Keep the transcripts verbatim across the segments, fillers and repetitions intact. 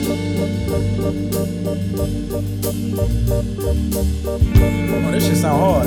Oh, this shit sound hard.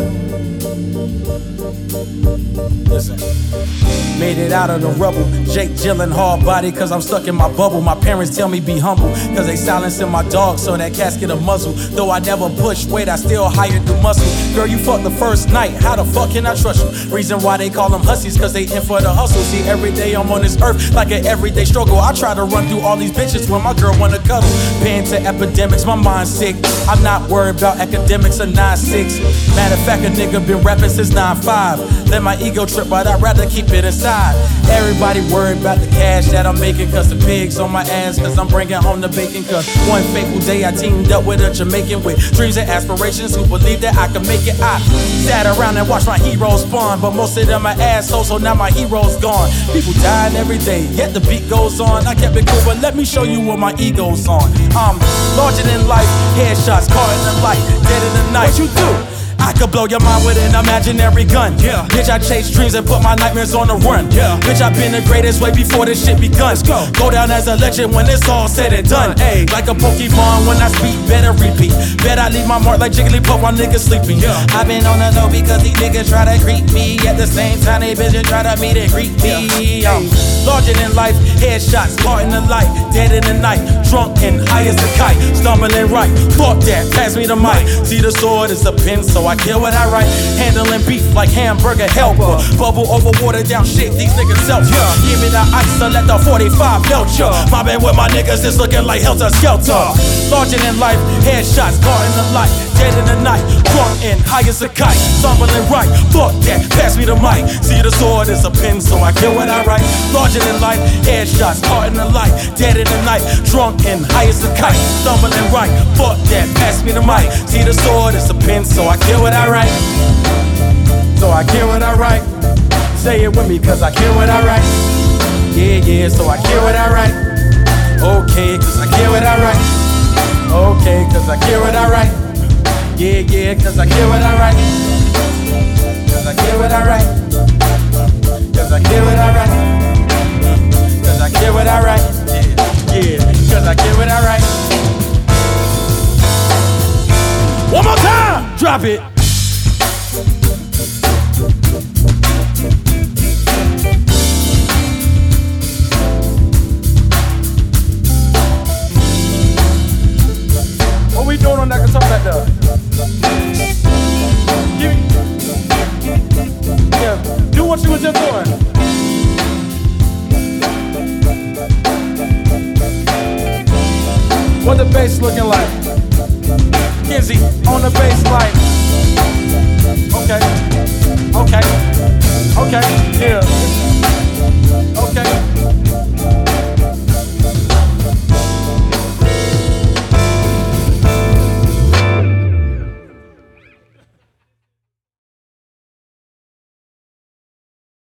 Listen. Made it out of the rubble. Jake Gyllenhaal body, cause I'm stuck in my bubble. My parents tell me be humble, cause they silencing my dog, so that casket a muzzle. Though I never push weight, I still hired the muscle. Girl, you fucked the first night, how the fuck can I trust you? Reason why they call them hussies, cause they in for the hustle. See, every day I'm on this earth like an everyday struggle. I try to run through all these bitches when my girl wanna cuddle. Been to epidemics, my mind's sick. I'm not worried about academics or nine six. Matter of fact, a nigga been rapping since nine five. Let my ego trip, but I'd rather keep it inside. Everybody worried about the cash that I'm making, cause the pigs on my ass, cause I'm bringing home the bacon. Cause one fateful day I teamed up with a Jamaican with dreams and aspirations who believe that I can make it. I sat around and watched my heroes spawn, but most of them are assholes, so now my hero's gone. People dying every day, yet the beat goes on. I kept it cool, but let me show you what my ego's on. I'm larger than life, headshots, caught in the light, dead in the night. What you do? I could blow your mind with an imaginary gun. Yeah. Bitch, I chase dreams and put my nightmares on the run. Yeah. Bitch, I been the greatest way before this shit begun. Let's go. Go down as a legend when it's all said and done. Ay, like a Pokemon when I speak, better repeat. Bet I leave my mark like Jigglypuff while niggas sleeping. Yeah. I been on the low because these niggas try to creep me. At the same time, they bitches try to meet and greet me. Yeah. I'm larger than life, headshots, caught in the light, dead in the night, drunk and high as a kite, stumbling right. Fuck that, pass me the mic. See the sword is a pen, so I kill what I write. Handling beef like hamburger helper. Bubble over water down shit, these niggas self ya. Give me the ice and let the forty-five melt ya. Mobbing with my niggas, it's looking like helter skelter. Larger than life, headshots, caught in the light, dead in the night, drunk and high as a kite, stumbling right. Fuck that, pass me the mic. See the sword is a pen, so I kill what I write. Larger than life, headshots, caught in the light, dead in the night, drunk and high as a kite, stumbling right. Fuck that, pass me the mic. See the sword is a pen, so I kill what I write. So I kill what I write. Say it with me, cause I kill what I write. Yeah, yeah, so I kill what I write. Okay, cause I kill what I write. Okay, cause I kill what I write. Yeah, yeah, cause I kill what I write. Cause I kill what I write. Cause I kill what I write. Cause I kill what I write. Yeah, yeah, cause I kill what I write. One more time! Drop it! What we doing on that guitar back there? Give me, yeah, do what you was just doing. What the bass looking like? Kizzy on the bass like.